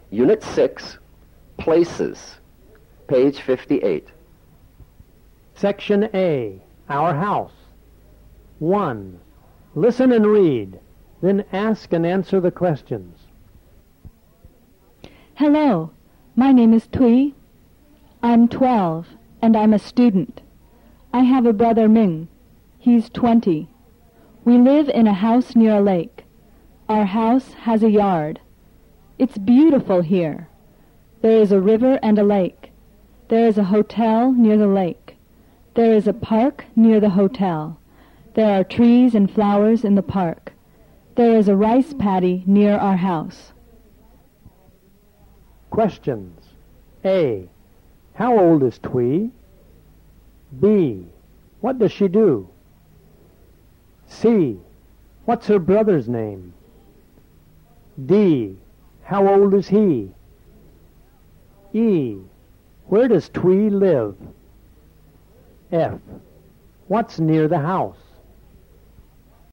Unit 6, Places, page 58. Section A, Our House. 1. Listen and read, then ask and answer the questions. Hello, my name is Tui. I'm 12, and I'm a student. I have a brother Ming. He's 20. We live in a house near a lake. Our house has a yard. It's beautiful here. There is a river and a lake. There is a hotel near the lake. There is a park near the hotel. There are trees and flowers in the park. There is a rice paddy near our house. Questions. A. How old is Twee? B. What does she do? C. What's her brother's name? D. How old is he? E. Where does Twee live? F. What's near the house?